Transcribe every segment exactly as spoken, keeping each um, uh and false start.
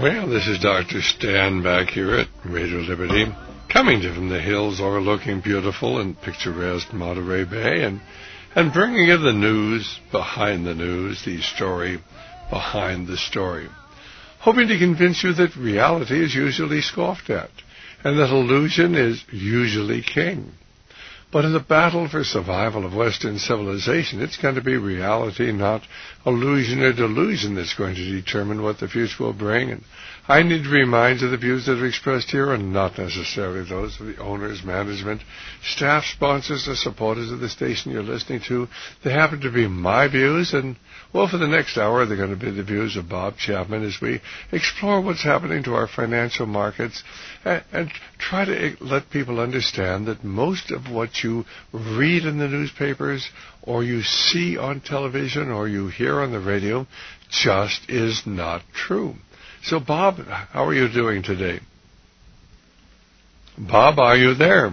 Well, this is Doctor Stan back here at Radio Liberty, coming to you from the hills overlooking beautiful and picturesque Monterey Bay, and, and bringing you the news behind the news, the story behind the story. Hoping to convince you that reality is usually scoffed at, and that illusion is usually king. But in the battle for survival of Western civilization, it's going to be reality, not illusion or delusion, that's going to determine what the future will bring. And I need to remind you the views that are expressed here are not necessarily those of the owners, management, staff, sponsors, or supporters of the station you're listening to. They happen to be my views, and, well, for the next hour, they're going to be the views of Bob Chapman as we explore what's happening to our financial markets and, and try to let people understand that most of what you read in the newspapers or you see on television or you hear on the radio just is not true. So, Bob, how are you doing today? Bob, are you there?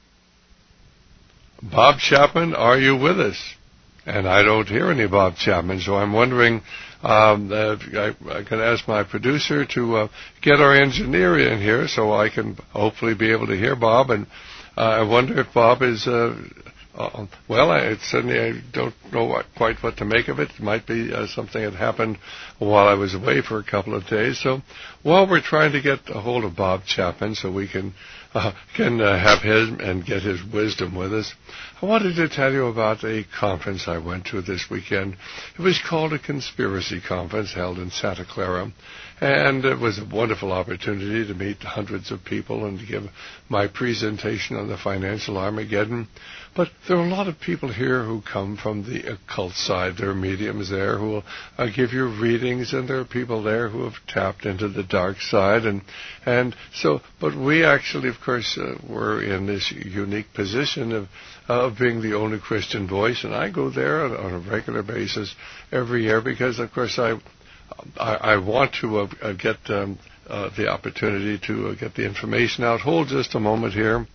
Bob Chapman, are you with us? And I don't hear any Bob Chapman, so I'm wondering, um, uh, I, I can ask my producer to uh, get our engineer in here so I can hopefully be able to hear Bob. And uh, I wonder if Bob is... Uh, Uh, well, I, certainly I don't know what, quite what to make of it. It might be uh, something that happened while I was away for a couple of days. So while we're trying to get a hold of Bob Chapman so we can uh, can uh, have him and get his wisdom with us, I wanted to tell you about a conference I went to this weekend. It was called a Conspiracy Conference held in Santa Clara. And it was a wonderful opportunity to meet hundreds of people and to give my presentation on the financial Armageddon. But there are a lot of people here who come from the occult side. There are mediums there who will uh, give you readings, and there are people there who have tapped into the dark side. And and so, but we actually, of course, uh, were in this unique position of uh, of being the only Christian voice. And I go there on, on a regular basis every year because, of course, I. I, I want to uh, uh, get um, uh, the opportunity to uh, get the information out. Hold just a moment here.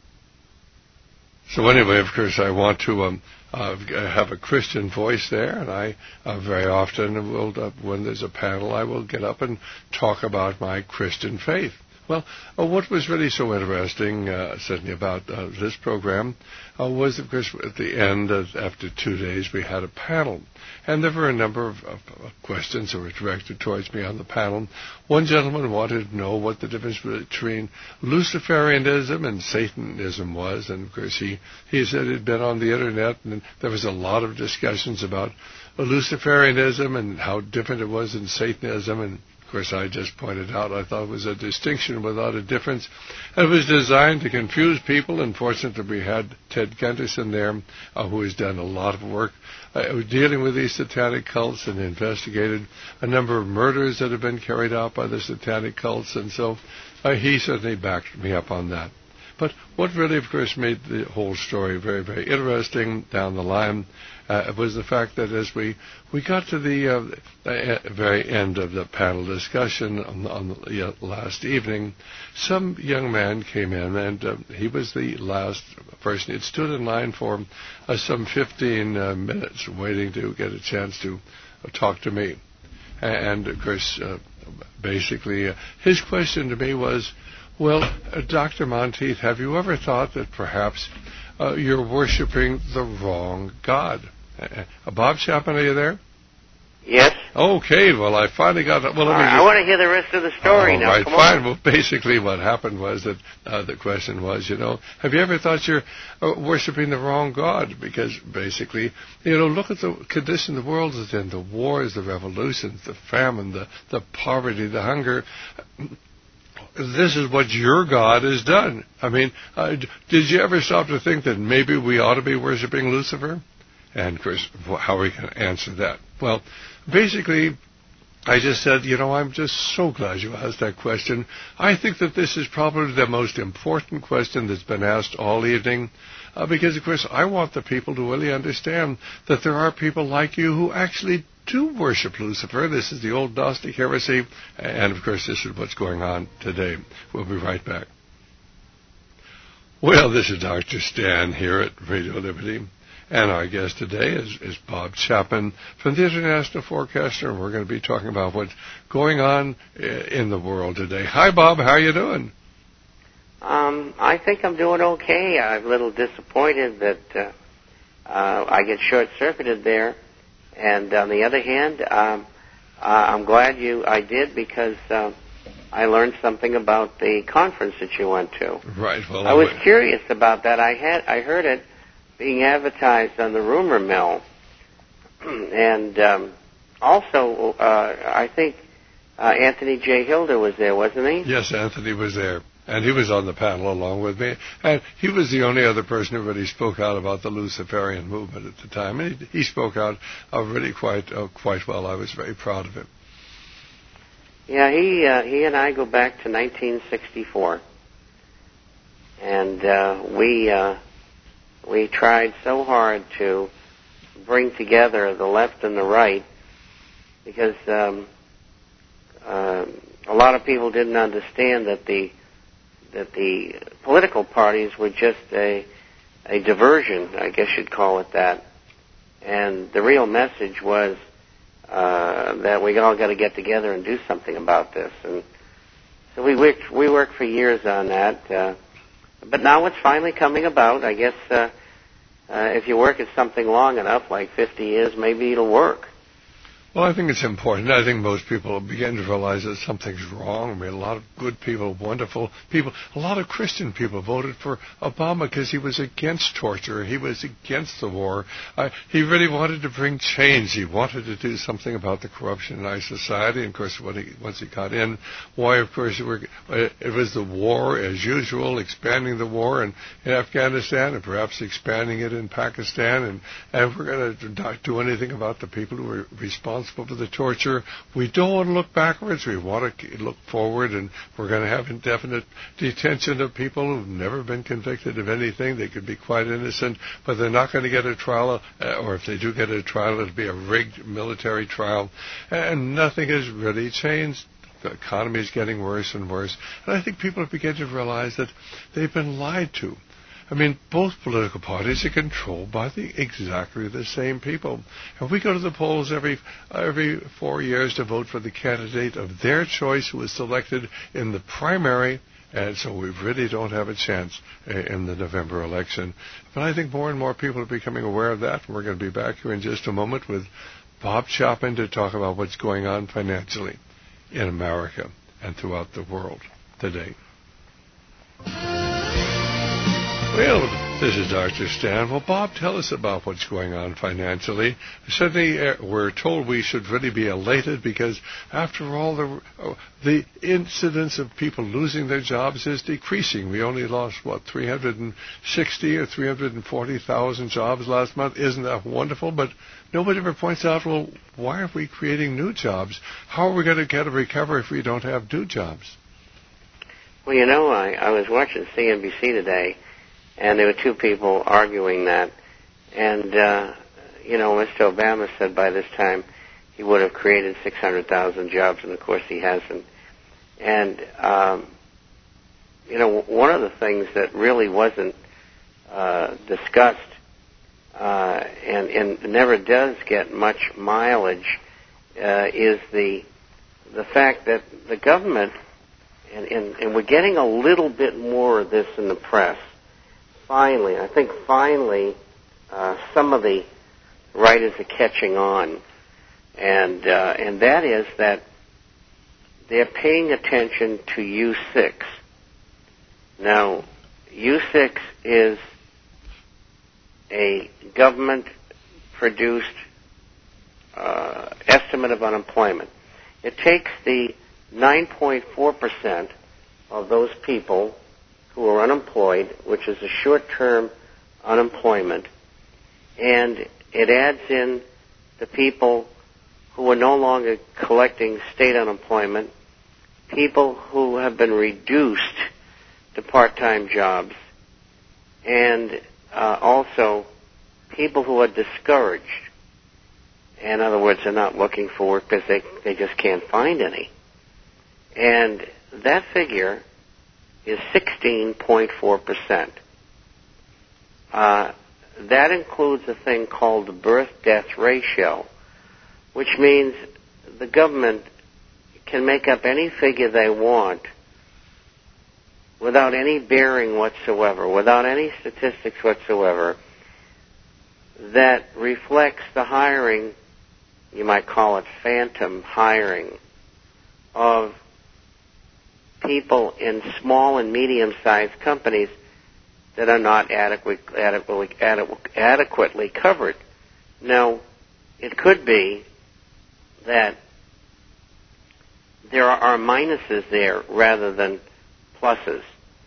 So anyway, of course, I want to um, uh, have a Christian voice there, and I uh, very often will, uh, when there's a panel, I will get up and talk about my Christian faith. Well, uh, what was really so interesting, uh, certainly about uh, this program, uh, was, of course, at the end, uh, after two days, we had a panel. And there were a number of, of, of questions that were directed towards me on the panel. One gentleman wanted to know what the difference between Luciferianism and Satanism was. And, of course, he, he said he'd been on the Internet, and there was a lot of discussions about Luciferianism and how different it was than Satanism. And of course, I just pointed out I thought it was a distinction without a difference. And it was designed to confuse people. And fortunately, we had Ted Gunderson there, uh, who has done a lot of work uh, dealing with these satanic cults and investigated a number of murders that have been carried out by the satanic cults. And so uh, he certainly backed me up on that. But what really, of course, made the whole story very, very interesting down the line uh, was the fact that as we, we got to the, uh, the very end of the panel discussion on, on the uh, last evening, some young man came in, and uh, he was the last person. He stood in line for uh, some fifteen uh, minutes waiting to get a chance to uh, talk to me. And, of course, uh, basically, uh, his question to me was, well, uh, Doctor Monteith, have you ever thought that perhaps uh, you're worshiping the wrong God? Uh, uh, Bob Chapman, are you there? Yes. Okay, well, I finally got it. Well, let me I just... want to hear the rest of the story All now. right, Come fine. on. Well, basically what happened was that uh, the question was, you know, have you ever thought you're uh, worshiping the wrong God? Because basically, you know, look at the condition the world is in, the wars, the revolutions, the famine, the, the poverty, the hunger. This is what your God has done. I mean, uh, did you ever stop to think that maybe we ought to be worshiping Lucifer? And, of course, how are we going to answer that? Well, basically, I just said, you know, I'm just so glad you asked that question. I think that this is probably the most important question that's been asked all evening, uh, because, of course, I want the people to really understand that there are people like you who actually do worship Lucifer. This is the old Gnostic heresy, and, of course, this is what's going on today. We'll be right back. Well, this is Doctor Stan here at Radio Liberty. And our guest today is, is Bob Chapman from the International Forecaster, and we're going to be talking about what's going on in the world today. Hi, Bob. How are you doing? Um, I think I'm doing okay. I'm a little disappointed that uh, uh, I get short-circuited there. And on the other hand, um, uh, I'm glad you I did because uh, I learned something about the conference that you went to. Right. Well, I was curious about that. I had I heard it being advertised on the rumor mill, and um, also uh, I think uh, Anthony J. Hilder was there, wasn't he? Yes, Anthony was there, and he was on the panel along with me, and he was the only other person who really spoke out about the Luciferian movement at the time, and he, he spoke out uh, really quite uh, quite well. I was very proud of him. Yeah, he uh, he and I go back to nineteen sixty-four, and uh, we. Uh, We tried so hard to bring together the left and the right because um, uh, a lot of people didn't understand that the that the political parties were just a a diversion, I guess you'd call it that. And the real message was uh, that we all got to get together and do something about this. And so we worked we worked for years on that. Uh, But now it's finally coming about. I guess uh, uh, if you work at something long enough, like fifty years, maybe it'll work. Well, I think it's important. I think most people begin to realize that something's wrong. I mean, a lot of good people, wonderful people, a lot of Christian people voted for Obama because he was against torture. He was against the war. Uh, he really wanted to bring change. He wanted to do something about the corruption in our society. And, of course, when he, once he got in, why, of course, we're, it was the war as usual, expanding the war in, in Afghanistan and perhaps expanding it in Pakistan. And, and we're going to not do anything about the people who were responsible for the torture. We don't want to look backwards. We want to look forward, and we're going to have indefinite detention of people who've never been convicted of anything. They could be quite innocent, but they're not going to get a trial, uh, or if they do get a trial, it'll be a rigged military trial, and nothing has really changed. The economy is getting worse and worse, and I think people are beginning to realize that they've been lied to. I mean, both political parties are controlled by the exactly the same people. And we go to the polls every every four years to vote for the candidate of their choice who is selected in the primary, and so we really don't have a chance in the November election. But I think more and more people are becoming aware of that, and we're going to be back here in just a moment with Bob Chapman to talk about what's going on financially in America and throughout the world today. Well, this is Doctor Stan. Well, Bob, tell us about what's going on financially. Certainly, uh, we're told we should really be elated because, after all, the uh, the incidence of people losing their jobs is decreasing. We only lost, what, three hundred sixty or three hundred forty thousand jobs last month. Isn't that wonderful? But nobody ever points out, well, why are we creating new jobs? How are we going to get a recovery if we don't have new jobs? Well, you know, I, I was watching C N B C today, and there were two people arguing that. And, uh, you know, Mister Obama said by this time he would have created six hundred thousand jobs, and, of course, he hasn't. And, um, you know, one of the things that really wasn't uh, discussed uh, and, and never does get much mileage uh, is the the fact that the government, and, and, and we're getting a little bit more of this in the press, Finally, I think finally, uh, some of the writers are catching on, and uh, and that is that they're paying attention to U six. Now, U six is a government-produced uh, estimate of unemployment. It takes the nine point four percent of those people who are unemployed, which is a short-term unemployment, and it adds in the people who are no longer collecting state unemployment, people who have been reduced to part-time jobs, and uh, also people who are discouraged. In other words, they're not looking for work because they, they just can't find any. And that figure is sixteen point four percent. Uh, that includes a thing called the birth-death ratio, which means the government can make up any figure they want without any bearing whatsoever, without any statistics whatsoever, that reflects the hiring, you might call it phantom hiring, of people in small and medium-sized companies that are not adequate, adequately, adequately covered. Now, it could be that there are minuses there rather than pluses.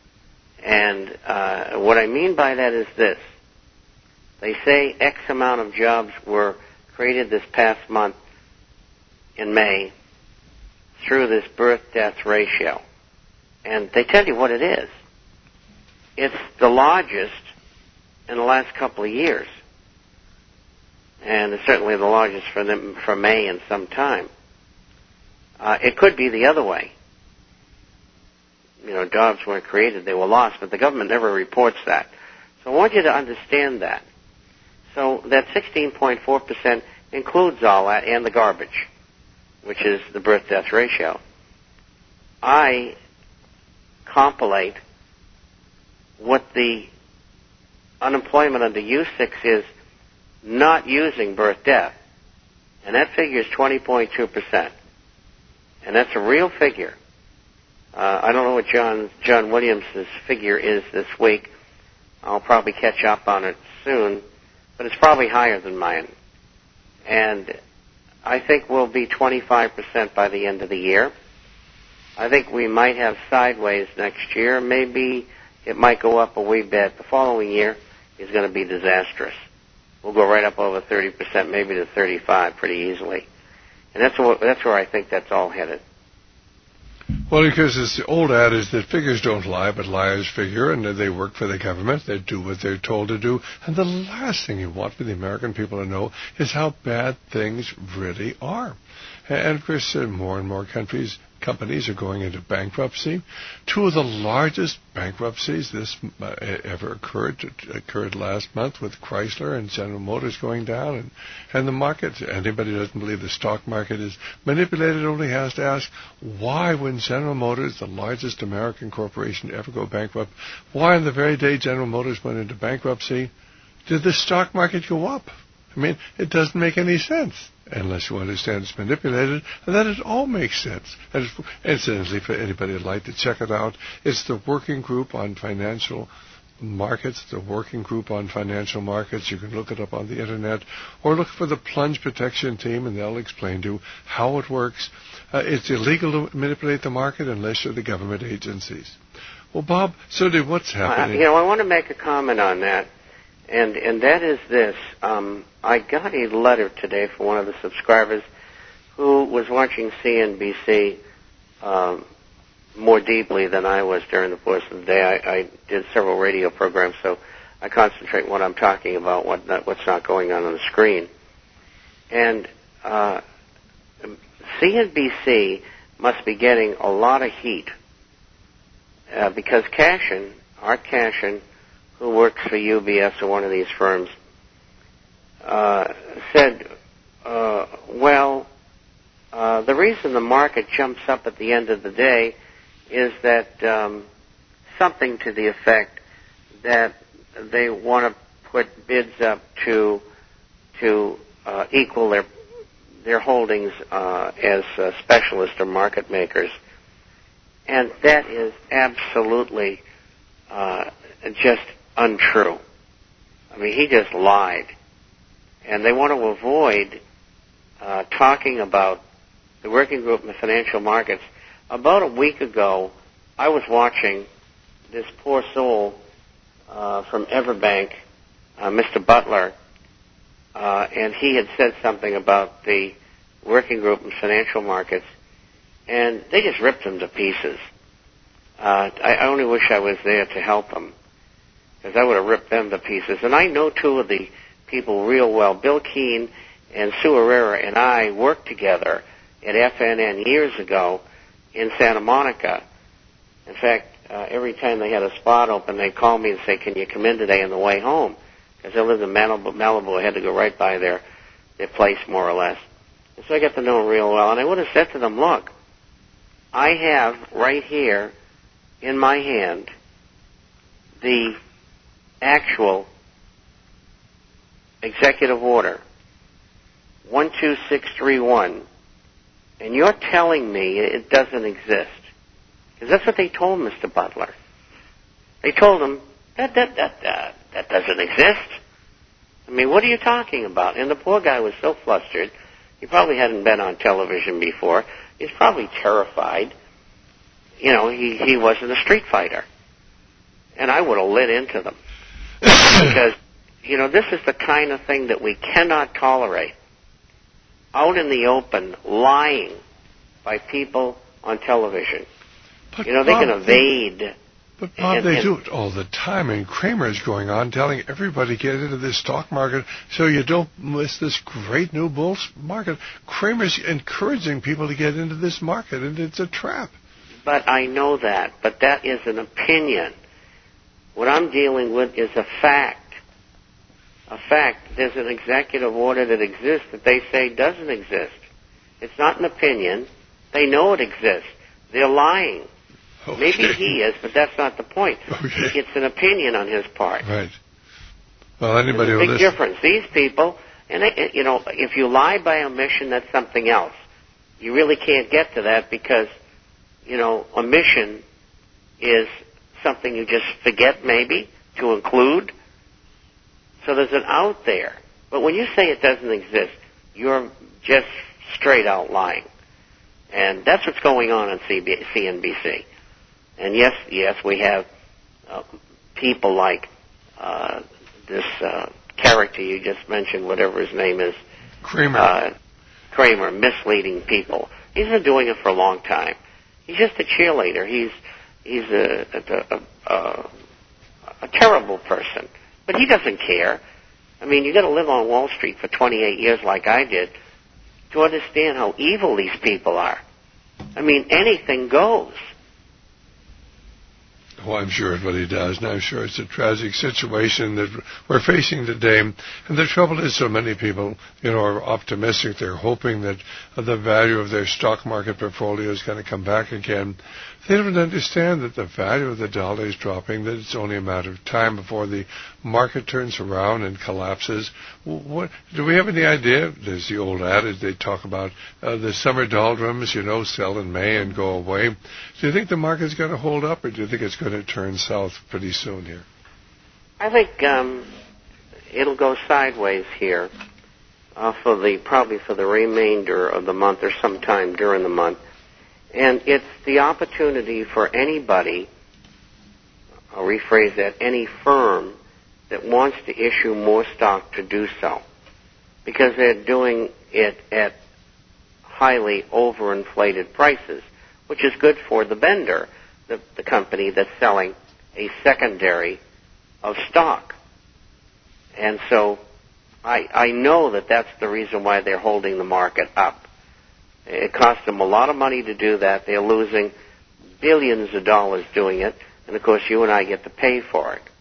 And uh, what I mean by that is this. They say X amount of jobs were created this past month in May through this birth-death ratio. And they tell you what it is. It's the largest in the last couple of years. And it's certainly the largest for them for May in some time. Uh, it could be the other way. You know, jobs weren't created, they were lost, but the government never reports that. So I want you to understand that. So that sixteen point four percent includes all that and the garbage, which is the birth-death ratio. I compilate what the unemployment under U six is not using birth-death, and that figure is twenty point two percent. And that's a real figure. Uh, I don't know what John John Williams' figure is this week. I'll probably catch up on it soon, but it's probably higher than mine. And I think we'll be twenty-five percent by the end of the year. I think we might have sideways next year. Maybe it might go up a wee bit. The following year is going to be disastrous. We'll go right up over thirty percent, maybe to thirty-five pretty easily. And that's where, that's where I think that's all headed. Well, because it's the old adage that figures don't lie, but liars figure, and they work for the government. They do what they're told to do. And the last thing you want for the American people to know is how bad things really are. And, of course, uh, more and more countries, companies are going into bankruptcy. Two of the largest bankruptcies this uh, ever occurred occurred last month with Chrysler and General Motors going down. And, and the market, anybody who doesn't believe the stock market is manipulated only has to ask, why when General Motors, the largest American corporation to ever go bankrupt, why on the very day General Motors went into bankruptcy, did the stock market go up? I mean, it doesn't make any sense unless you understand it's manipulated, and then it all makes sense. And it's, incidentally, for anybody who'd like to check it out, it's the Working Group on Financial Markets, the Working Group on Financial Markets. You can look it up on the Internet, or look for the Plunge Protection Team, and they'll explain to you how it works. Uh, it's illegal to manipulate the market unless you're the government agencies. Well, Bob, so did what's happening? Uh, you know, I want to make a comment on that. And and that is this. Um, I got a letter today from one of the subscribers who was watching C N B C um, more deeply than I was during the course of the day. I, I did several radio programs, so I concentrate on what I'm talking about, what not, what's not going on on the screen. And uh, C N B C must be getting a lot of heat uh, because Cashin, Art Cashin, who works for U B S or one of these firms, uh, said, uh, well, uh, the reason the market jumps up at the end of the day is that um, something to the effect that they want to put bids up to to uh, equal their their holdings uh, as uh, specialists or market makers, and that is absolutely uh, just untrue. I mean, he just lied. And they want to avoid uh, talking about the Working Group in the financial markets. About a week ago, I was watching this poor soul uh, from Everbank, uh, Mister Butler, uh, and he had said something about the Working Group in financial markets, and they just ripped him to pieces. Uh, I, I only wish I was there to help him, because I would have ripped them to pieces. And I know two of the people real well. Bill Keene and Sue Herrera and I worked together at F N N years ago in Santa Monica. In fact, uh, every time they had a spot open, they'd call me and say, can you come in today on the way home? because I lived in Malibu, Malibu. I had to go right by their, their place, more or less. And so I got to know them real well. And I would have said to them, look, I have right here in my hand the actual executive order, one two six three one, and you're telling me it doesn't exist. Because that's what they told Mister Butler. They told him, that, that, that, uh, that doesn't exist. I mean, what are you talking about? And the poor guy was so flustered. He probably hadn't been on television before. He's probably terrified. You know, he, he wasn't a street fighter. And I would have lit into them. Because, you know, this is the kind of thing that we cannot tolerate. Out in the open, lying by people on television. But you know, they Bob, can evade. But, Bob, and, they and, do it all the time. And Kramer's going on telling everybody get into this stock market so you don't miss this great new bull market. Kramer's encouraging people to get into this market, and it's a trap. But I know that. But that is an opinion. What I'm dealing with is a fact. A fact. There's an executive order that exists that they say doesn't exist. It's not an opinion. They know it exists. They're lying. Okay. Maybe he is, but that's not the point. Okay. It's an opinion on his part. Right. Well, anybody There's a big will difference. These people, and they, you know, if you lie by omission, that's something else. You really can't get to that because, you know, omission is something you just forget maybe to include. So there's an out there. But when you say it doesn't exist, you're just straight out lying. And that's what's going on on C N B C. And yes, yes, we have uh, people like uh, this uh, character you just mentioned, whatever his name is. Kramer. Uh, Kramer, misleading people. He's been doing it for a long time. He's just a cheerleader. He's he's a, a, a, a, a terrible person. But he doesn't care. I mean, you got to live on Wall Street for twenty-eight years like I did to understand how evil these people are. I mean, anything goes. Well, I'm sure it's what he does, and I'm sure it's a tragic situation that we're facing today. And the trouble is so many people, you know, are optimistic. They're hoping that the value of their stock market portfolio is going to come back again. They don't understand that the value of the dollar is dropping, that it's only a matter of time before the market turns around and collapses. What, do we have any idea? There's the old adage they talk about, uh, the summer doldrums, you know, sell in May and go away. Do you think the market's going to hold up, or do you think it's going to turn south pretty soon here? I think um, it'll go sideways here uh, for the probably for the remainder of the month or sometime during the month. And it's the opportunity for anybody, I'll rephrase that, any firm that wants to issue more stock to do so. Because they're doing it at highly overinflated prices, which is good for the vendor, the, the company that's selling a secondary of stock. And so I, I know that that's the reason why they're holding the market up. It costs them a lot of money to do that. They're losing billions of dollars doing it. And, of course, you and I get to pay for it.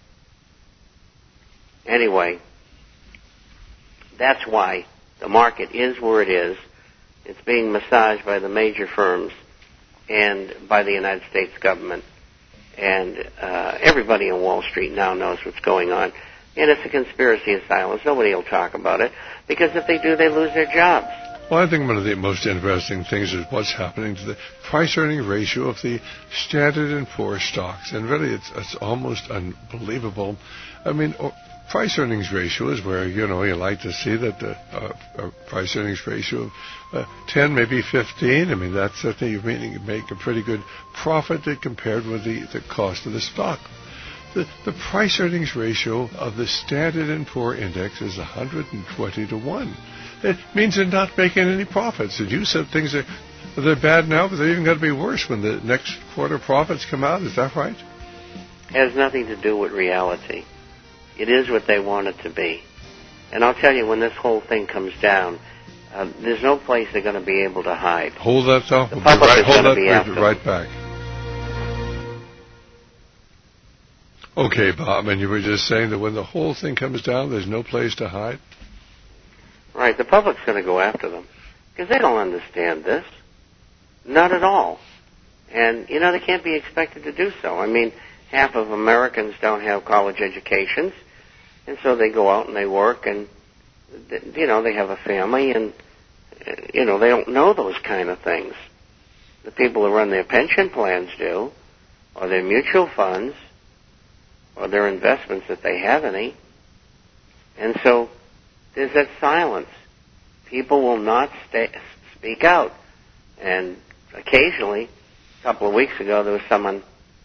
Anyway, that's why the market is where it is. It's being massaged by the major firms and by the United States government. And uh, everybody on Wall Street now knows what's going on. And it's a conspiracy asylum. Nobody will talk about it. Because if they do, they lose their jobs. Well, I think one of the most interesting things is what's happening to the price-earning ratio of the Standard and Poor's stocks. And really, it's, it's almost unbelievable. I mean, price-earnings ratio is where, you know, you like to see that the uh, price-earnings ratio of uh, ten, maybe fifteen. I mean, that's the thing. You mean you make a pretty good profit compared with the, the cost of the stock. The, the price-earnings ratio of the Standard and Poor Index is one hundred twenty to one. It means they're not making any profits. And you said things are they're bad now, but they're even going to be worse when the next quarter profits come out. Is that right? It has nothing to do with reality. It is what they want it to be. And I'll tell you, when this whole thing comes down, uh, there's no place they're going to be able to hide. Hold that thought. We'll be public right, is hold gonna that. be We'll after be right back. Okay, Bob, and you were just saying that when the whole thing comes down, there's no place to hide? Right, the public's going to go after them because they don't understand this. Not at all. And, you know, they can't be expected to do so. I mean, half of Americans don't have college educations, and so they go out and they work, and, you know, they have a family, and, you know, they don't know those kind of things. The people who run their pension plans do, or their mutual funds, or their investments if they have any. And so there's that silence. People will not stay, speak out. And occasionally, a couple of weeks ago, there was someone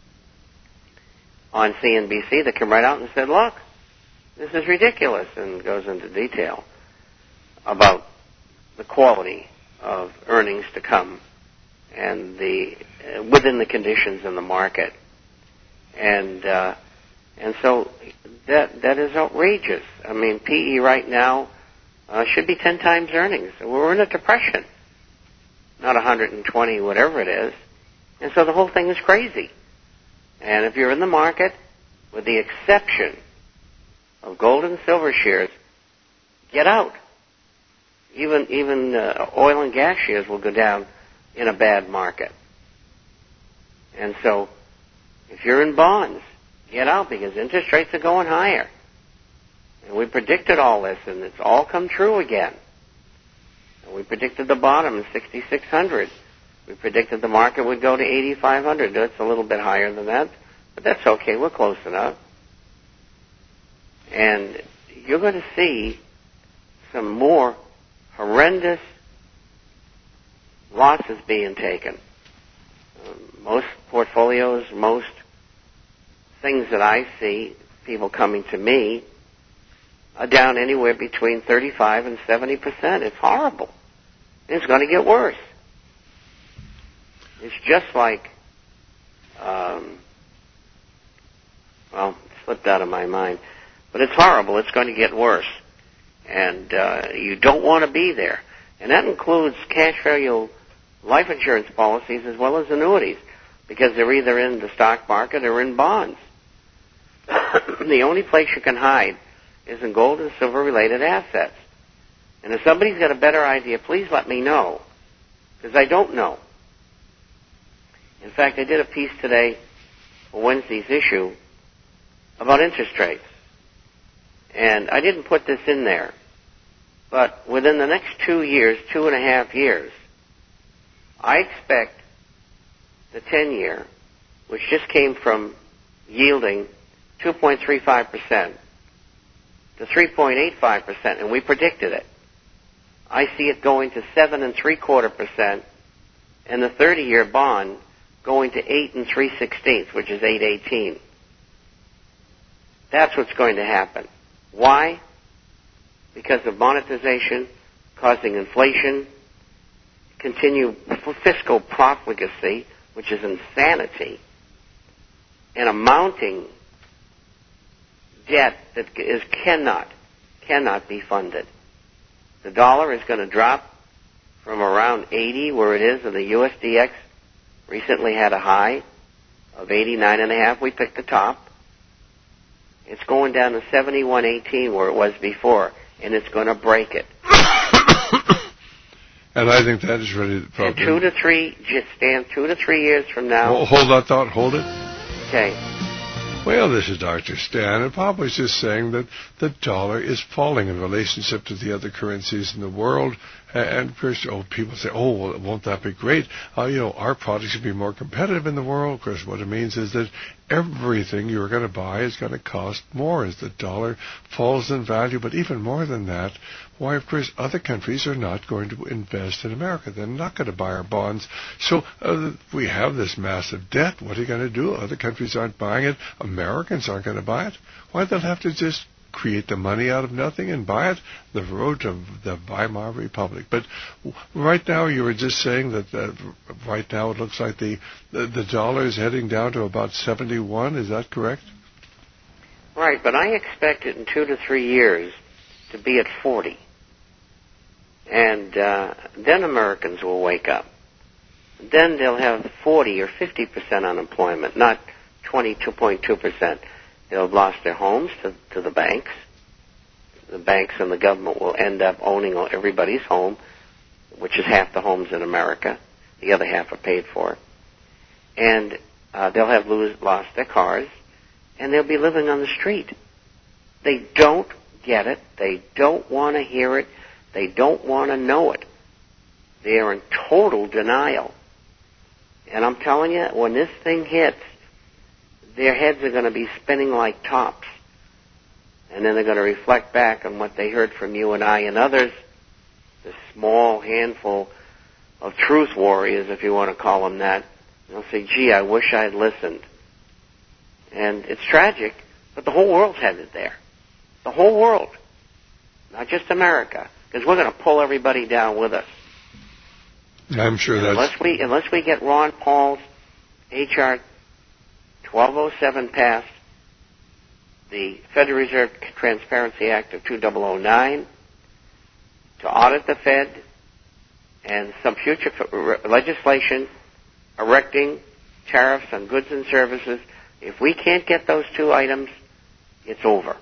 on C N B C that came right out and said, look, this is ridiculous, and goes into detail about the quality of earnings to come and the uh, within the conditions in the market. And uh, and so that that is outrageous. I mean, P E right now uh, should be ten times earnings. We're in a depression, not one hundred twenty, whatever it is. And so the whole thing is crazy. And if you're in the market, with the exception of gold and silver shares, get out. Even even uh, oil and gas shares will go down in a bad market. And so if you're in bonds, get out because interest rates are going higher. And we predicted all this, and it's all come true again. And we predicted the bottom in sixty-six hundred. We predicted the market would go to eighty-five hundred. That's a little bit higher than that, but that's okay. We're close enough. And you're going to see some more horrendous losses being taken. Um, most portfolios, most things that I see, people coming to me, are down anywhere between thirty-five and seventy percent. It's horrible. It's going to get worse. It's just like, um, well, it slipped out of my mind, but it's horrible. It's going to get worse. And uh, you don't want to be there. And that includes cash value life insurance policies as well as annuities, because they're either in the stock market or in bonds. The only place you can hide is in gold and silver related assets. And if somebody's got a better idea, please let me know, because I don't know. In fact, I did a piece today for Wednesday's issue about interest rates. And I didn't put this in there, but within the next two years, two and a half years, I expect the ten-year, which just came from yielding two point three five percent to three point eight five percent, and we predicted it. I see it going to seven and three quarter percent, and the thirty-year bond going to eight and three sixteenths, which is eight eighteen. That's what's going to happen. Why? Because of monetization causing inflation, continued fiscal profligacy, which is insanity, and a mounting debt that is cannot, cannot be funded. The dollar is going to drop from around eighty, where it is, and the U S D X recently had a high of eighty-nine and a half. We picked the top. It's going down to seventy-one eighteen, where it was before, and it's going to break it. And I think that is really the problem. And two to three, just stand two to three years from now. Well, hold that thought. Hold it. Okay. Well, this is Doctor Stan, and Bob was just saying that the dollar is falling in relationship to the other currencies in the world. And of course, oh, people say, oh, well, won't that be great? Uh, you know, our products should be more competitive in the world. Of course, what it means is that everything you're going to buy is going to cost more as the dollar falls in value. But even more than that, why, of course, other countries are not going to invest in America. They're not going to buy our bonds. So uh, we have this massive debt. What are you going to do? Other countries aren't buying it. Americans aren't going to buy it. Why, they'll have to just create the money out of nothing and buy it, the road to the Weimar Republic. But right now, you were just saying that uh, right now it looks like the, the the dollar is heading down to about seventy-one. Is that correct? Right, but I expect it in two to three years to be at forty. And uh, then Americans will wake up. Then they'll have forty or fifty percent unemployment, not twenty-two point two percent. They'll have lost their homes to, to the banks. The banks and the government will end up owning everybody's home, which is half the homes in America. The other half are paid for. And uh, they'll have lose, lost their cars, and they'll be living on the street. They don't get it. They don't want to hear it. They don't want to know it. They are in total denial. And I'm telling you, when this thing hits, their heads are going to be spinning like tops. And then they're going to reflect back on what they heard from you and I and others, the small handful of truth warriors, if you want to call them that. They'll say, gee, I wish I'd listened. And it's tragic, but the whole world's headed there. The whole world. Not just America. Because we're going to pull everybody down with us. I'm sure and that's... Unless we, unless we get Ron Paul's H R twelve oh seven passed, the Federal Reserve Transparency Act of two thousand nine, to audit the Fed, and some future legislation erecting tariffs on goods and services. If we can't get those two items, it's over.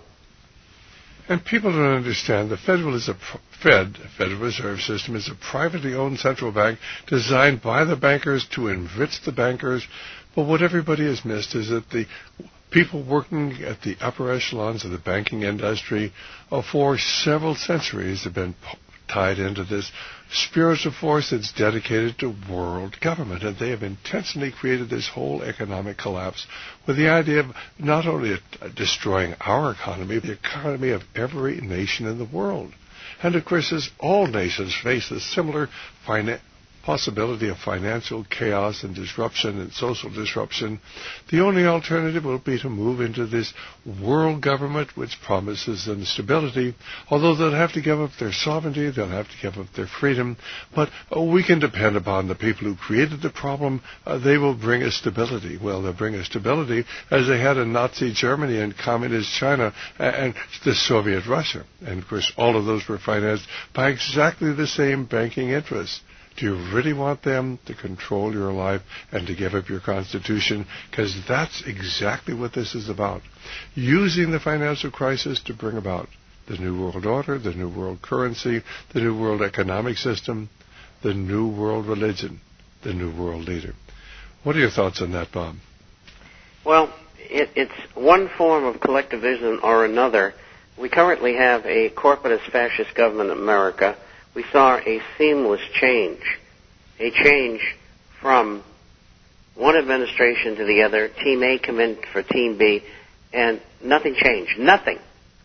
And people don't understand the Federal is a Fed, Federal Reserve System, is a privately owned central bank designed by the bankers to enrich the bankers. But what everybody has missed is that the people working at the upper echelons of the banking industry uh, for several centuries have been p- tied into this spiritual force that's dedicated to world government. And they have intentionally created this whole economic collapse with the idea of not only uh, destroying our economy, but the economy of every nation in the world. And of course, as all nations face a similar financial possibility of financial chaos and disruption and social disruption, the only alternative will be to move into this world government which promises them stability, although they'll have to give up their sovereignty, they'll have to give up their freedom, but uh, we can depend upon the people who created the problem. Uh, they will bring us stability. Well, they'll bring us stability as they had in Nazi Germany and Communist China and the Soviet Russia. And of course, all of those were financed by exactly the same banking interests. Do you really want them to control your life and to give up your Constitution? Because that's exactly what this is about. Using the financial crisis to bring about the New World Order, the New World Currency, the New World Economic System, the New World Religion, the New World Leader. What are your thoughts on that, Bob? Well, it, it's one form of collectivism or another. We currently have a corporatist fascist government in America. We saw a seamless change, a change from one administration to the other. Team A come in for Team B, and nothing changed. Nothing.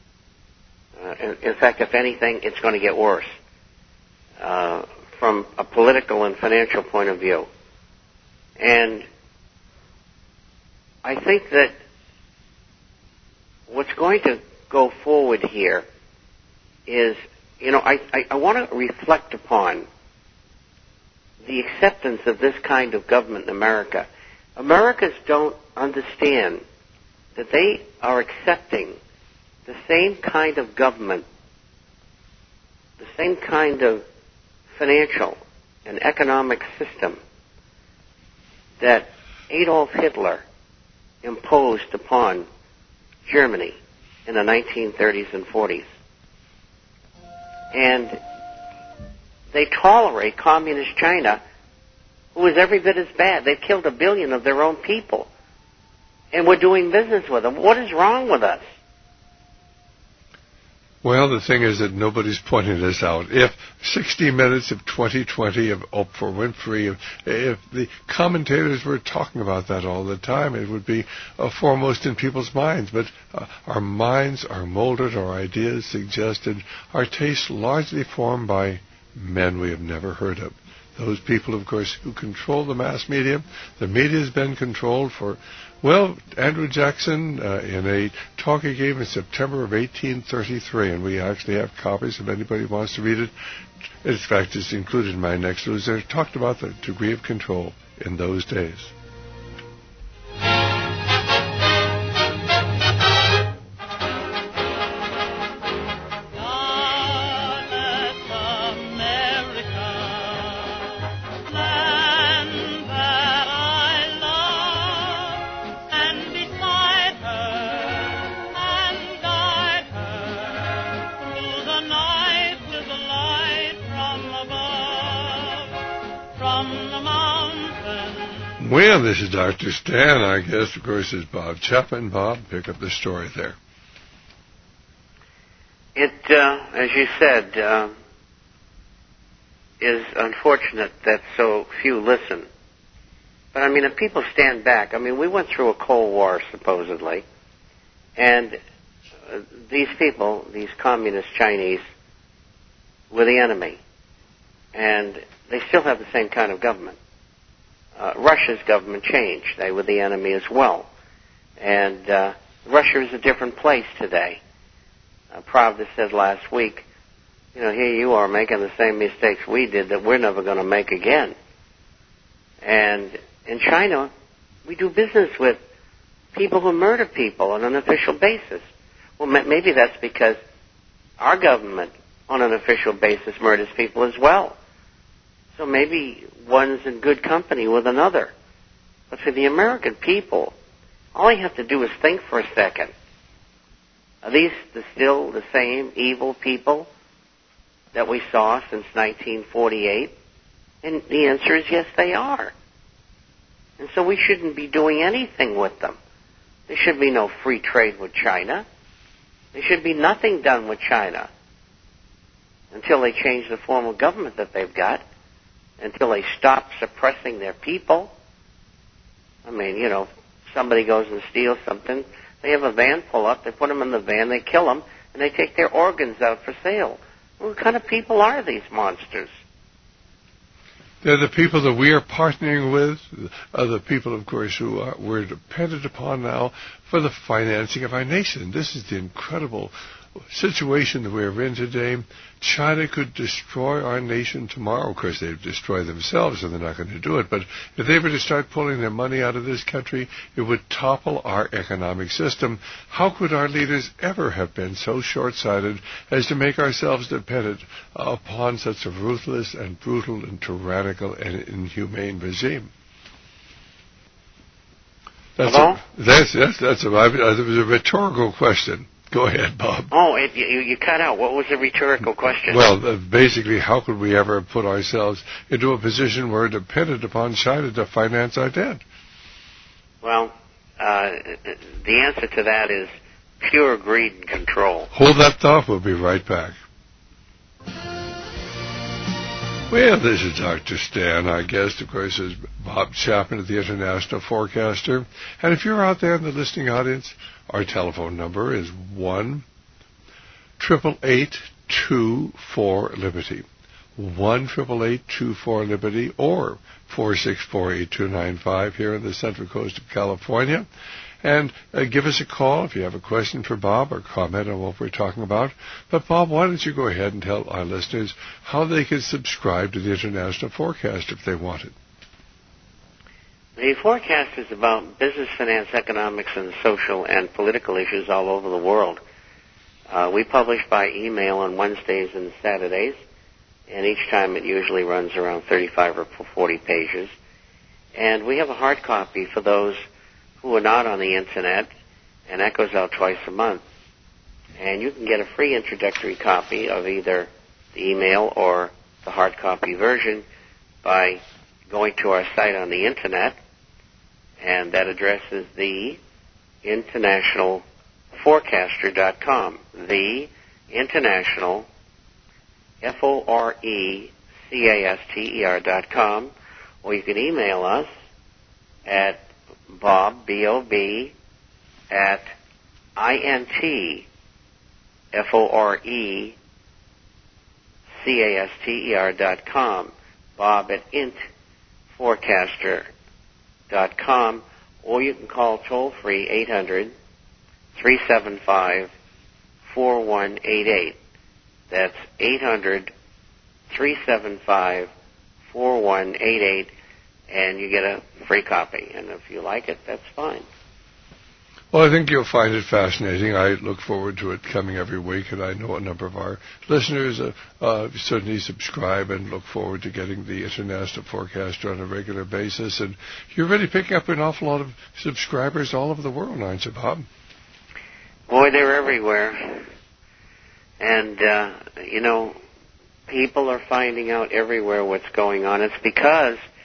Uh, in, in fact, if anything, it's going to get worse uh, from a political and financial point of view. And I think that what's going to go forward here is, you know, I, I, I want to reflect upon the acceptance of this kind of government in America. Americans don't understand that they are accepting the same kind of government, the same kind of financial and economic system that Adolf Hitler imposed upon Germany in the nineteen thirties and forties. And they tolerate communist China, who is every bit as bad. They've killed a billion of their own people. And we're doing business with them. What is wrong with us? Well, the thing is that nobody's pointing this out. If sixty minutes of twenty twenty of Oprah Winfrey, if, if the commentators were talking about that all the time, it would be uh, foremost in people's minds. But uh, our minds are molded, our ideas suggested, our tastes largely formed by men we have never heard of. Those people, of course, who control the mass media. The media has been controlled for, well, Andrew Jackson, uh, in a talk he gave in September of eighteen thirty-three, and we actually have copies if anybody wants to read it. In fact, it's included in my next newsletter. Talked about the degree of control in those days. Land that I love, and beside her Well, this is Doctor Stan. Our guest, of course, is Bob Chapman. Bob, pick up the story there. It, uh, as you said, uh, is unfortunate that so few listen. But, I mean, if people stand back, I mean, we went through a Cold War, supposedly, and uh, these people, these communist Chinese, were the enemy. And they still have the same kind of government. Uh, Russia's government changed. They were the enemy as well. And uh, Russia is a different place today. Uh, Pravda said last week, you know, here you are making the same mistakes we did that we're never going to make again. And in China, we do business with people who murder people on an official basis. Well, maybe that's because our government, on an official basis, murders people as well. So maybe one's in good company with another. But for the American people, all you have to do is think for a second. Are these the, still the same evil people that we saw since nineteen forty-eight? And the answer is yes, they are. And so we shouldn't be doing anything with them. There should be no free trade with China. There should be nothing done with China until they change the form of government that they've got, until they stop suppressing their people. I mean, you know, somebody goes and steals something, they have a van pull up, they put them in the van, they kill them, and they take their organs out for sale. What kind of people are these monsters? They're the people that we are partnering with, are the people, of course, who are, we're dependent upon now for the financing of our nation. This is the incredible situation that we're in today. China could destroy our nation tomorrow. Of course, they'd destroy themselves, and they're not going to do it. But if they were to start pulling their money out of this country, it would topple our economic system. How could our leaders ever have been so short-sighted as to make ourselves dependent upon such a ruthless and brutal and tyrannical and inhumane regime? That's Hello? a, that's that's that's a, that was a rhetorical question. Go ahead, Bob. Oh, it, you, you cut out. What was the rhetorical question? Well, uh, basically, how could we ever put ourselves into a position where we're dependent upon China to finance our debt? Well, uh, the answer to that is pure greed and control. Hold that thought. We'll be right back. Well, this is Doctor Stan. Our guest, of course, is Bob Chapman, the International Forecaster. And if you're out there in the listening audience, our telephone number is one triple eight two four Liberty. one triple eight two four Liberty or four six four eight two nine five here in the Central Coast of California. And uh, give us a call if you have a question for Bob or comment on what we're talking about. But, Bob, why don't you go ahead and tell our listeners how they can subscribe to the International Forecast if they want it. The forecast is about business, finance, economics, and social and political issues all over the world. Uh, we publish by email on Wednesdays and Saturdays, and each time it usually runs around thirty-five or forty pages. And we have a hard copy for those who are not on the Internet, and that goes out twice a month. And you can get a free introductory copy of either the email or the hard copy version by going to our site on the Internet, and that address is the international forecaster dot com. The International, F O R E C A S T E R dot com, or you can email us at Bob, B O B, at I N T, F O R E C A S T E R dot com, Bob at int forecaster dot com, or you can call toll-free eight hundred, three seven five, four one eight eight. That's eight hundred, three seven five, four one eight eight, and you get a free copy. And if you like it, that's fine. Well, I think you'll find it fascinating. I look forward to it coming every week, and I know a number of our listeners uh, uh, certainly subscribe and look forward to getting the International Forecaster on a regular basis. And you're really picking up an awful lot of subscribers all over the world, aren't you, Bob? Boy, they're everywhere. And, uh, you know, people are finding out everywhere what's going on. It's because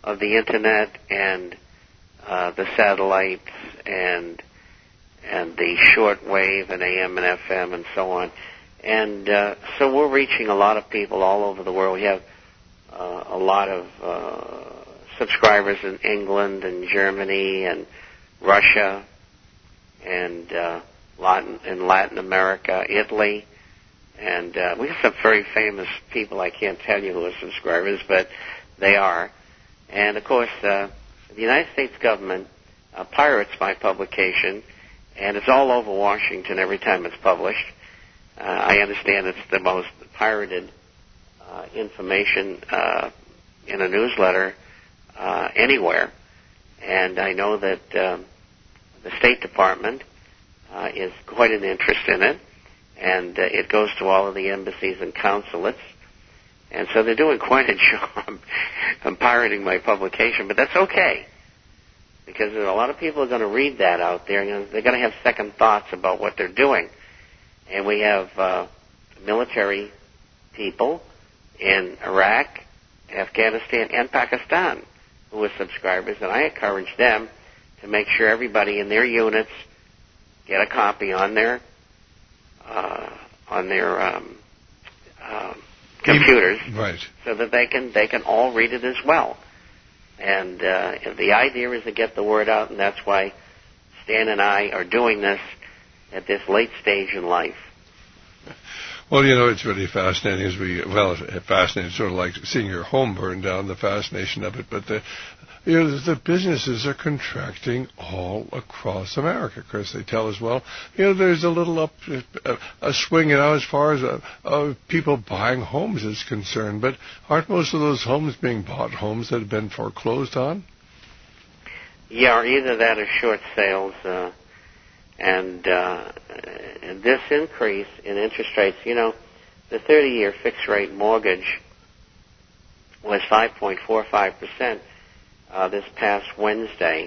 of the internet and uh, the satellites and and the shortwave and A M and F M and so on. And uh, so we're reaching a lot of people all over the world. We have uh, a lot of uh, subscribers in England and Germany and Russia and uh, Latin, in Latin America, Italy. And uh, we have some very famous people. I can't tell you who are subscribers, but they are. And, of course, uh, the United States government uh, pirates my publication, and it's all over Washington every time it's published. Uh, I understand it's the most pirated uh, information uh, in a newsletter uh, anywhere. And I know that um, the State Department uh, is quite an interest in it, and uh, it goes to all of the embassies and consulates. And so they're doing quite a job of pirating my publication, but that's okay, because a lot of people are going to read that out there, and they're going to have second thoughts about what they're doing. And we have uh, military people in Iraq, Afghanistan, and Pakistan who are subscribers, and I encourage them to make sure everybody in their units get a copy on their uh, on their um, uh, computers, right, so that they can they can all read it as well. And uh, the idea is to get the word out, and that's why Stan and I are doing this at this late stage in life. Well, you know, it's really fascinating as we, well, fascinating, sort of like seeing your home burn down, the fascination of it, but the, you know, the businesses are contracting all across America. Of course, they tell us, well, you know, there's a little up, a, a swing, you know, as far as uh, uh, people buying homes is concerned, but aren't most of those homes being bought homes that have been foreclosed on? Yeah, or either that or short sales, uh, and uh, this increase in interest rates, you know, the thirty-year fixed-rate mortgage was five point four five percent uh, this past Wednesday,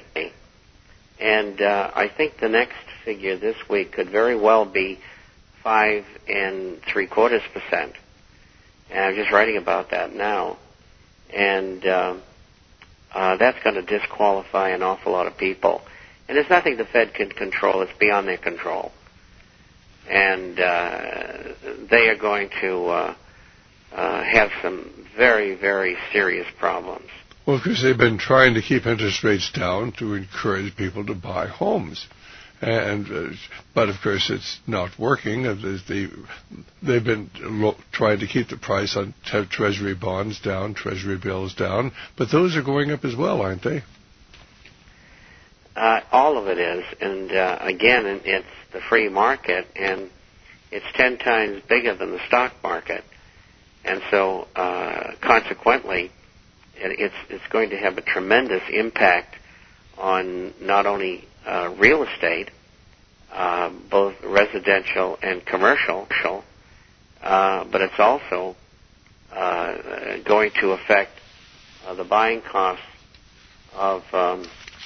and uh, I think the next figure this week could very well be five and three quarters percent. And I'm just writing about that now, and uh, uh, that's going to disqualify an awful lot of people. And there's nothing the Fed can control. It's beyond their control. And uh, they are going to uh, uh, have some very, very serious problems. Well, because they've been trying to keep interest rates down to encourage people to buy homes. And uh, but, of course, it's not working. They, they've been lo- trying to keep the price on t- Treasury bonds down, Treasury bills down. But those are going up as well, aren't they? Uh, all of it is, and uh, again, it's the free market, and it's ten times bigger than the stock market, and so uh, consequently, it, it's it's going to have a tremendous impact on not only uh, real estate, uh, both residential and commercial, uh, but it's also uh, going to affect uh, the buying costs of um,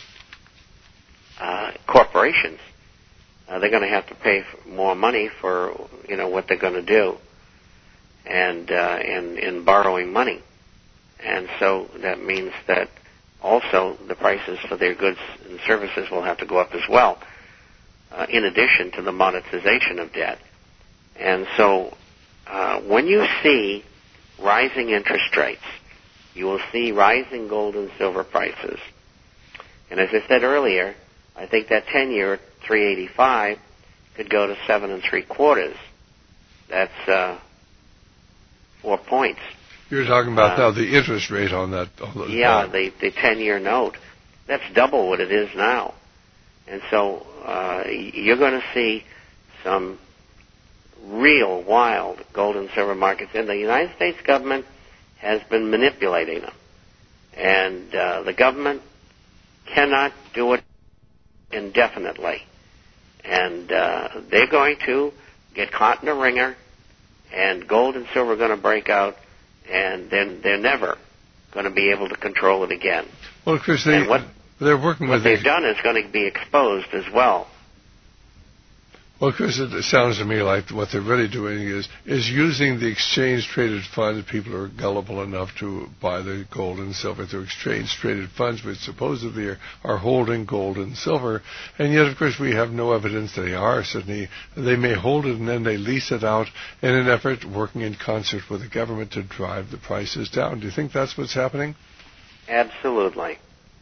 Uh, corporations. Uh, they're going to have to pay for more money for, you know, what they're going to do, and uh, in in borrowing money, and so that means that also the prices for their goods and services will have to go up as well, uh, in addition to the monetization of debt. And so, uh, when you see rising interest rates, you will see rising gold and silver prices, and as I said earlier, I think that ten-year three eighty-five could go to seven and three quarters. That's uh, four points. You're talking about uh, now the interest rate on that. On those yeah, bonds. the the ten-year note. That's double what it is now, and so uh, you're going to see some real wild gold and silver markets. And the United States government has been manipulating them, and uh, the government cannot do it indefinitely, and uh, they're going to get caught in a ringer, and gold and silver are going to break out, and then they're never going to be able to control it again. Well, Chris, they, and what, they're working what with they've these... done is going to be exposed as well. Well, Chris, it sounds to me like what they're really doing is is using the exchange-traded funds. People are gullible enough to buy the gold and silver through exchange-traded funds, which supposedly are, are holding gold and silver. And yet, of course, we have no evidence they are. Certainly, they may hold it and then they lease it out in an effort, working in concert with the government to drive the prices down. Do you think that's what's happening? Absolutely.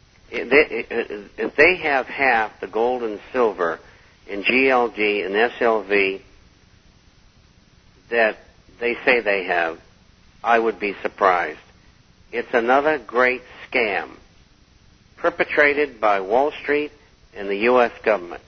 If they have half the gold and silver in G L G and S L V that they say they have, I would be surprised. It's another great scam perpetrated by Wall Street and the U S government.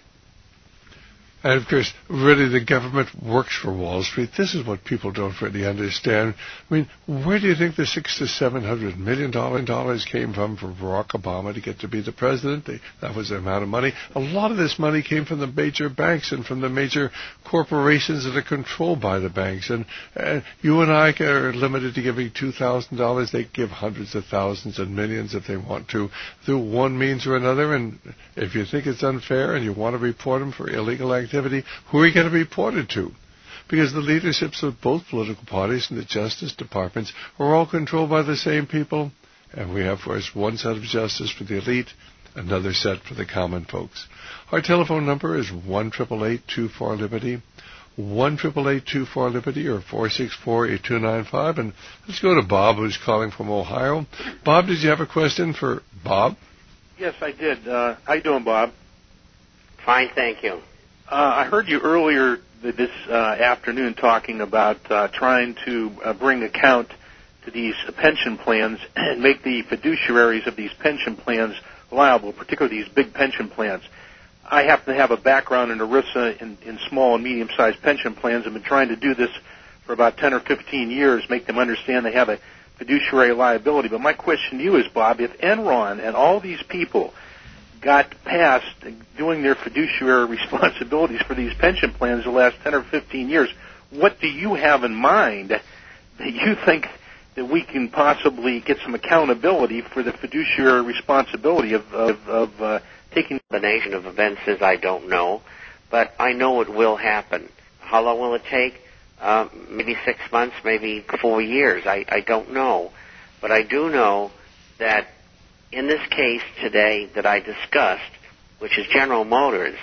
And, of course, really the government works for Wall Street. This is what people don't really understand. I mean, where do you think the six to seven hundred million dollars came from for Barack Obama to get to be the president? They, that was the amount of money. A lot of this money came from the major banks and from the major corporations that are controlled by the banks. And uh, you and I are limited to giving two thousand dollars. They give hundreds of thousands and millions if they want to, through one means or another. And if you think it's unfair and you want to report them for illegal activity, who are you going to report it to? Because the leaderships of both political parties and the justice departments are all controlled by the same people. And we have for us one set of justice for the elite, another set for the common folks. Our telephone number is one eight eight eight, two four, Liberty, one eight eight eight, two four, Liberty, or four six four, eight two nine five. And let's go to Bob, who's calling from Ohio. Bob, did you have a question for Bob? Yes, I did. Uh, how you doing, Bob? Fine, thank you. Uh, I heard you earlier this uh, afternoon talking about uh, trying to uh, bring account to these pension plans and make the fiduciaries of these pension plans liable, particularly these big pension plans. I happen to have a background in ERISA in, in small and medium-sized pension plans. I've been trying to do this for about ten or fifteen years, make them understand they have a fiduciary liability. But my question to you is, Bob, if Enron and all these people got past doing their fiduciary responsibilities for these pension plans the last ten or fifteen years, what do you have in mind that you think that we can possibly get some accountability for the fiduciary responsibility of, of, of uh, taking the nation of events is I don't know, but I know it will happen. How long will it take? Uh, maybe six months, maybe four years. I, I don't know. But I do know that in this case today that I discussed, which is General Motors,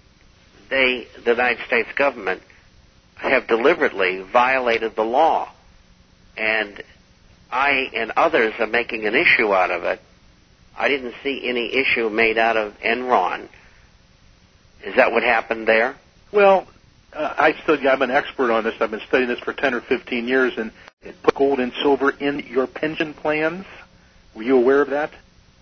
they, the United States government, have deliberately violated the law. And I and others are making an issue out of it. I didn't see any issue made out of Enron. Is that what happened there? Well, uh, I still, I'm an expert on this. I've been studying this for ten or fifteen years, and it put gold and silver in your pension plans. Were you aware of that?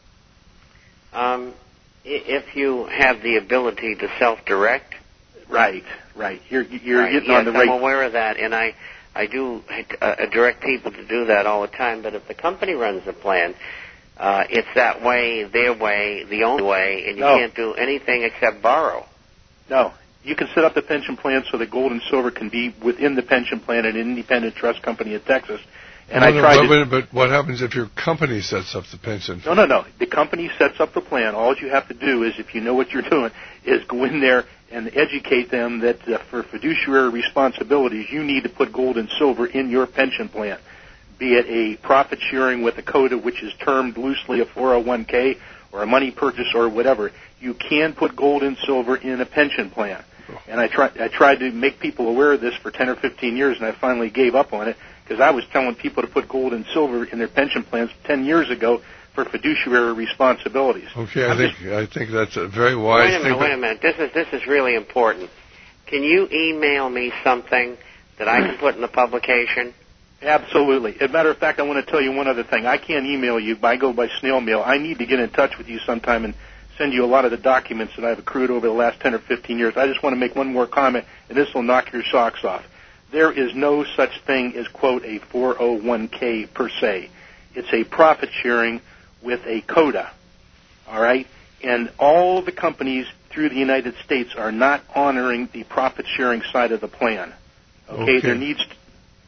Um, if you have the ability to self-direct. Right, right. You're, you're right. getting yes, on the right. I'm aware of that, and I, I do uh, direct people to do that all the time. But if the company runs the plan, uh, it's that way, their way, the only way, and you no. can't do anything except borrow. No. You can set up the pension plan so that gold and silver can be within the pension plan at an independent trust company in Texas. And no, I no, tried but, to, but what happens if your company sets up the pension? No, no, no. The company sets up the plan. All you have to do is, if you know what you're doing, is go in there and educate them that uh, for fiduciary responsibilities, you need to put gold and silver in your pension plan, be it a profit sharing with a CODA, which is termed loosely a four oh one k or a money purchase or whatever. You can put gold and silver in a pension plan. And I, try, I tried to make people aware of this for ten or fifteen years, and I finally gave up on it because I was telling people to put gold and silver in their pension plans ten years ago for fiduciary responsibilities. Okay, I think I think that's a very wise Wait a minute, thing. wait a minute. This is this is really important. Can you email me something that I can put in the publication? Absolutely. As a matter of fact, I want to tell you one other thing. I can't email you. I go by snail mail. I need to get in touch with you sometime and send you a lot of the documents that I've accrued over the last ten or fifteen years. I just want to make one more comment, and this will knock your socks off. There is no such thing as, quote, a four oh one k per se. It's a profit sharing with a CODA, all right? And all the companies through the United States are not honoring the profit sharing side of the plan. Okay, okay. there needs to,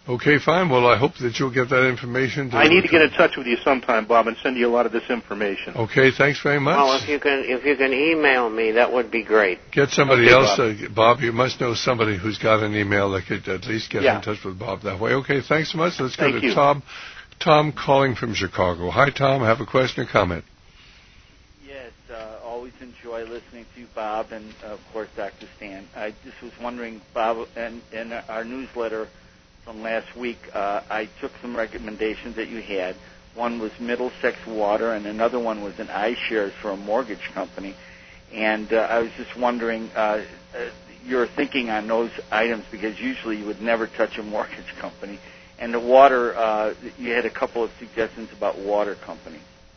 Okay, fine. Well, I hope that you'll get that information. I need to get in touch with you sometime, Bob, and send you a lot of this information. Okay, thanks very much. Well, if you can, if you can email me, that would be great. Get somebody okay, else, Bob. Uh, Bob. You must know somebody who's got an email that could at least get yeah. in touch with Bob that way. Okay, thanks so much. Let's go Thank to you. Tom. Tom calling from Chicago. Hi, Tom. I have a question or comment. Yes, uh, always enjoy listening to you, Bob, and uh, of course, Doctor Stan. I just was wondering, Bob, and in our newsletter from last week, uh, I took some recommendations that you had. One was Middlesex Water, and another one was an iShares for a mortgage company. And uh, I was just wondering uh, uh, your thinking on those items, because usually you would never touch a mortgage company. And the water, uh, you had a couple of suggestions about water company.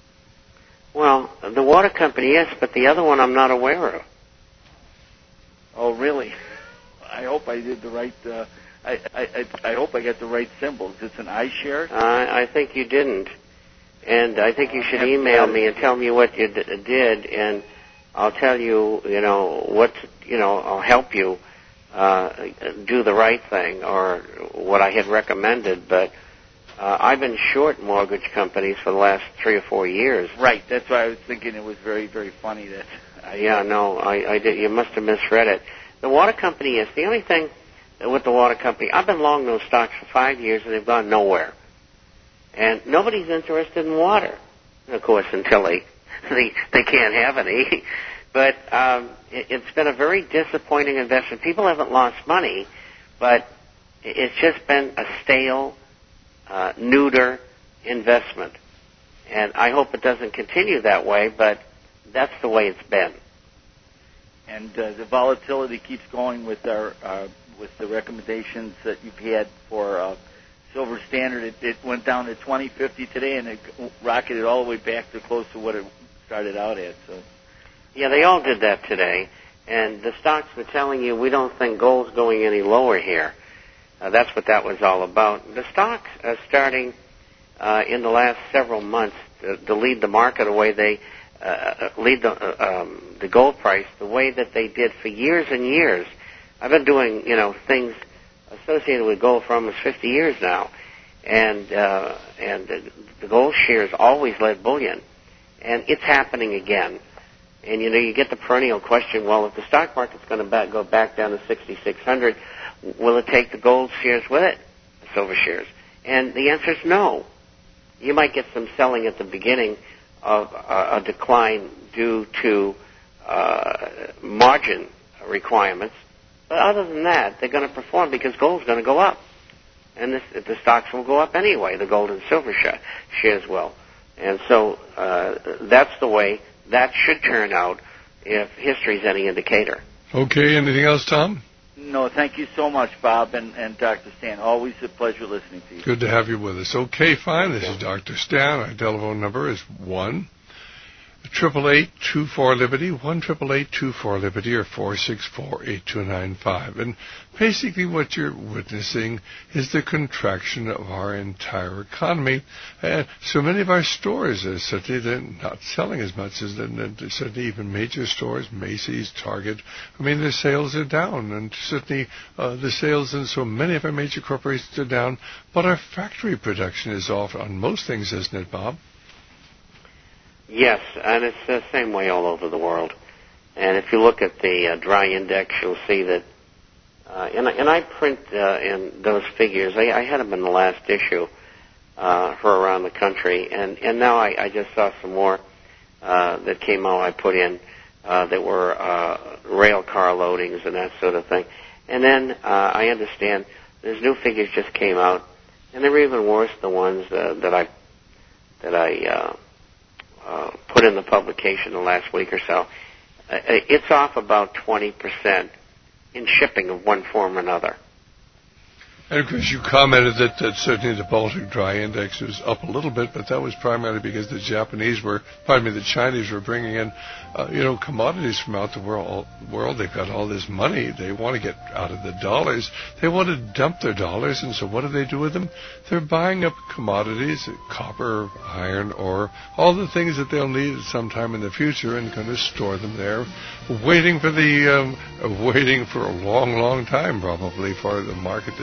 Well, the water company, yes, but the other one I'm not aware of. Oh, really? I hope I did the right. Uh, I, I I hope I got the right symbols. It's an iShares? Uh, I think you didn't. And I think you should email me and tell me what you d- did, and I'll tell you, you know, what, you know, I'll help you uh, do the right thing or what I had recommended. But uh, I've been short mortgage companies for the last three or four years. Right. That's why I was thinking it was very, very funny that. I, yeah, no, I, I did. You must have misread it. The water company is the only thing. With the water company, I've been long those stocks for five years, and they've gone nowhere. And nobody's interested in water, of course, until they they, they can't have any. But um, it, it's been a very disappointing investment. People haven't lost money, but it's just been a stale, uh, neuter investment. And I hope it doesn't continue that way, but that's the way it's been. And uh, the volatility keeps going with our uh, with the recommendations that you've had for uh, Silver Standard. It, it went down to twenty fifty today, and it rocketed all the way back to close to what it started out at. So, yeah, they all did that today. And the stocks were telling you we don't think gold's going any lower here. Uh, that's what that was all about. The stocks are starting uh, in the last several months to, to lead the market away. They uh, lead the, uh, um, the gold price the way that they did for years and years. I've been doing, you know, things associated with gold for almost fifty years now, and uh, and the gold shares always led bullion, and it's happening again. And you know, you get the perennial question: well, if the stock market's going to back, go back down to sixty-six hundred, will it take the gold shares with it, the silver shares? And the answer is no. You might get some selling at the beginning of uh, a decline due to uh, margin requirements. But other than that, they're going to perform because gold's going to go up. And this, the stocks will go up anyway, the gold and silver sh- shares will. And so uh, that's the way that should turn out if history's any indicator. Okay, anything else, Tom? No, thank you so much, Bob and, and Doctor Stan. Always a pleasure listening to you. Good to have you with us. Okay, fine. This is Doctor Stan. Our telephone number is one. Triple eight two four Liberty, one triple eight two four Liberty, or four six four eight two nine five. And basically, what you're witnessing is the contraction of our entire economy. And so many of our stores are certainly they're not selling as much as the, certainly even major stores, Macy's, Target. I mean, their sales are down, and certainly uh, the sales in so many of our major corporations are down. But our factory production is off on most things, isn't it, Bob? Yes, and it's the same way all over the world. And if you look at the uh, dry index, you'll see that, uh, and, I, and I print uh, in those figures. I, I had them in the last issue uh, for around the country, and, and now I, I just saw some more uh, that came out I put in uh, that were uh, rail car loadings and that sort of thing. And then uh, I understand there's new figures just came out, and they're even worse than the ones uh, that I that I uh, Uh, put in the publication the last week or so. Uh, it's off about twenty percent in shipping of one form or another. And of course, you commented that, that certainly the Baltic Dry Index was up a little bit, but that was primarily because the Japanese were, pardon me, the Chinese were bringing in, uh, you know, commodities from out the world. world. They've got all this money. They want to get out of the dollars. They want to dump their dollars, and so what do they do with them? They're buying up commodities, copper, iron, ore, all the things that they'll need at some time in the future, and going to store them there, waiting for the, um, waiting for a long, long time probably for the market to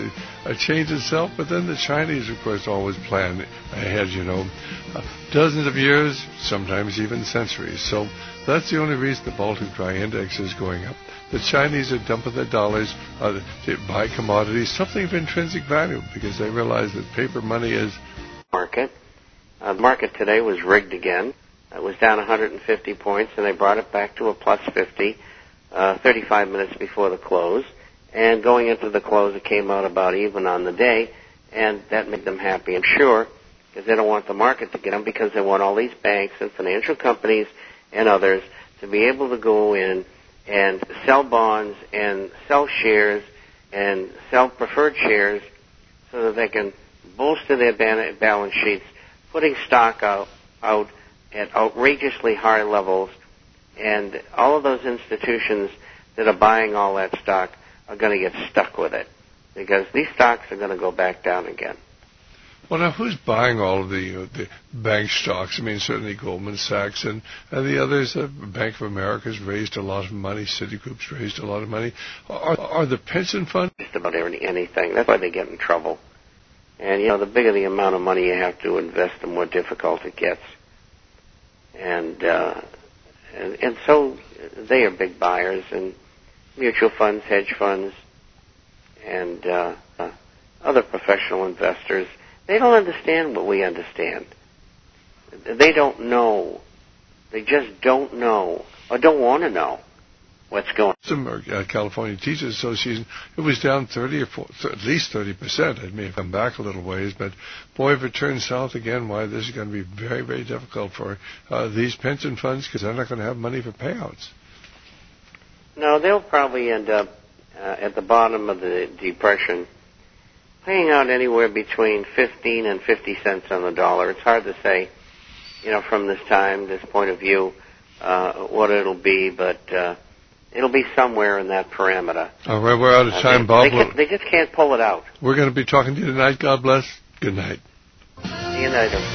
uh, change itself. But then the Chinese, of course, always plan ahead, you know, uh, dozens of years, sometimes even centuries. So that's the only reason the Baltic Dry Index is going up. The Chinese are dumping their dollars uh, to buy commodities, something of intrinsic value, because they realize that paper money is... Market. Uh, the market today was rigged again. It was down one hundred fifty points, and they brought it back to a plus fifty, uh, thirty-five minutes before the close. And going into the close, it came out about even on the day, and that made them happy, I'm sure, because they don't want the market to get them, because they want all these banks and financial companies and others to be able to go in and sell bonds and sell shares and sell preferred shares so that they can bolster their ban- balance sheets, putting stock out, out at outrageously high levels. And all of those institutions that are buying all that stock are going to get stuck with it, because these stocks are going to go back down again. Well, now, who's buying all of the uh, the bank stocks? I mean, certainly Goldman Sachs and, and the others. Uh, Bank of America's raised a lot of money. Citigroup's raised a lot of money. Are, are the pension funds? Just about anything. That's why they get in trouble. And, you know, the bigger the amount of money you have to invest, the more difficult it gets. And, uh, and, and so they are big buyers, and mutual funds, hedge funds, and uh, uh, other professional investors. They don't understand what we understand. They don't know. They just don't know, or don't want to know what's going on. Uh, California Teachers Association, it was down thirty or forty, at least thirty percent. It may have come back a little ways, but boy, if it turns south again, why, this is going to be very, very difficult for uh, these pension funds, because they're not going to have money for payouts. No, they'll probably end up uh, at the bottom of the depression, paying out anywhere between fifteen and fifty cents on the dollar. It's hard to say, you know, from this time, this point of view, uh, what it'll be, but uh, it'll be somewhere in that parameter. All right, we're out of time, uh, Bob. They, can, they just can't pull it out. We're going to be talking to you tonight. God bless. Good night. See you later.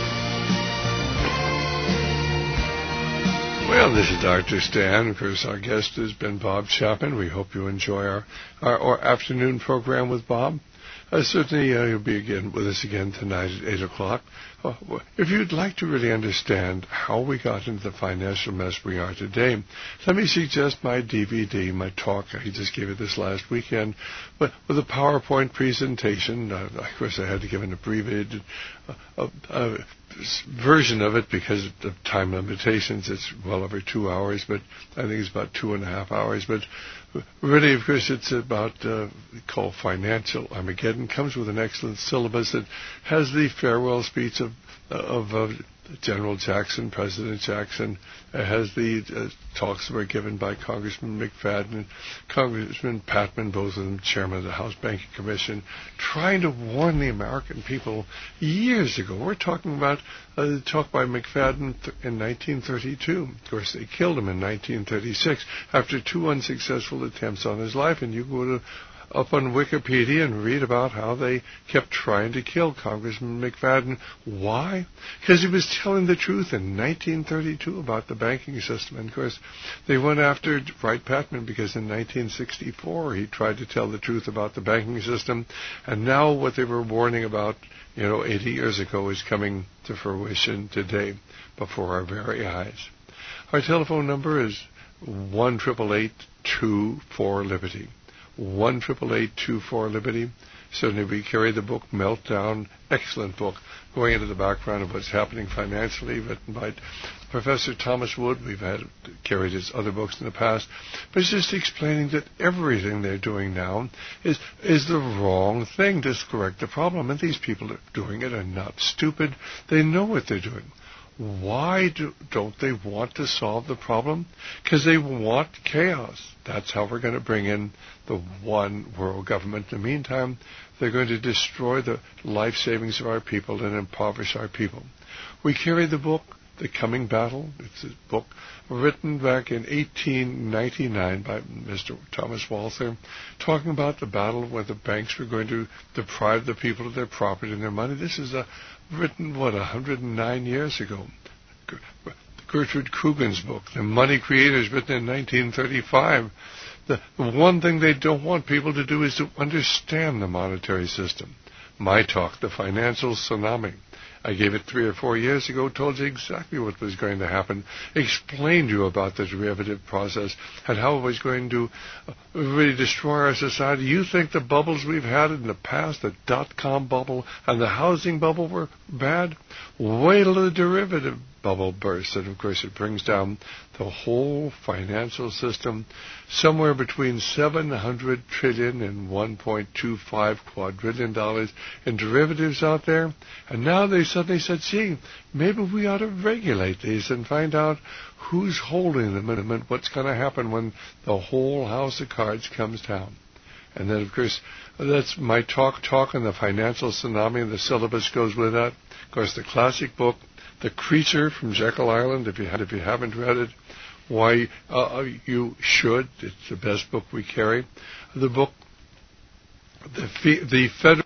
Well, this is Doctor Stan. Of course, our guest has been Bob Chapman. We hope you enjoy our, our, our afternoon program with Bob. Uh, certainly, uh, you'll be again with us again tonight at eight o'clock. Uh, if you'd like to really understand how we got into the financial mess we are today, let me suggest my D V D, my talk. I just gave it this last weekend, but with a PowerPoint presentation. Uh, of course, I had to give an abbreviated uh, uh, uh, version of it because of time limitations. It's well over two hours, but I think it's about two and a half hours. But really, of course, it's about uh, called Financial Armageddon. Comes with an excellent syllabus that has the farewell speech of of uh, General Jackson, President Jackson. It has the uh, talks that were given by Congressman McFadden and Congressman Patman, both of them chairman of the House Banking Commission, trying to warn the American people years ago. We're talking about a talk by McFadden in nineteen thirty-two. Of course, they killed him in nineteen thirty-six after two unsuccessful attempts on his life. And you go to up on Wikipedia and read about how they kept trying to kill Congressman McFadden. Why? Because he was telling the truth in nineteen thirty-two about the banking system. And, of course, they went after Wright Patman because in nineteen sixty-four he tried to tell the truth about the banking system. And now what they were warning about, you know, eighty years ago is coming to fruition today before our very eyes. Our telephone number is one eight eight eight, two four, Liberty. one eight eight eight, two four, Liberty. Certainly we carry the book Meltdown, excellent book, going into the background of what's happening financially, written by Professor Thomas Wood. We've had carried his other books in the past, but it's just explaining that everything they're doing now is is the wrong thing to correct the problem. And these people that are doing it are not stupid. They know what they're doing. Why do, don't they want to solve the problem? Because they want chaos. That's how we're going to bring in the one world government. In the meantime, they're going to destroy the life savings of our people and impoverish our people. We carry the book, The Coming Battle. It's a book written back in eighteen ninety-nine by Mister Thomas Walther, talking about the battle where the banks were going to deprive the people of their property and their money. This is a written, what, one hundred nine years ago. Gertrude Coogan's book, The Money Creators, written in nineteen thirty-five. the one thing they don't want people to do is to understand the monetary system. My talk, The Financial Tsunami. I gave it three or four years ago, told you exactly what was going to happen, explained to you about the derivative process and how it was going to really destroy our society. You think the bubbles we've had in the past, the dot-com bubble and the housing bubble, were bad? Wait till the derivative bubble bursts, and of course it brings down the whole financial system, somewhere between seven hundred trillion dollars and one point two five quadrillion dollars in derivatives out there. And now they suddenly said, gee, maybe we ought to regulate these and find out who's holding them and what's going to happen when the whole house of cards comes down. And then, of course, that's my talk, talk on the financial tsunami, and the syllabus goes with that. Of course, the classic book, The Creature from Jekyll Island, if you, if you haven't read it, why uh, you should. It's the best book we carry. The book, The, Fe- the Federal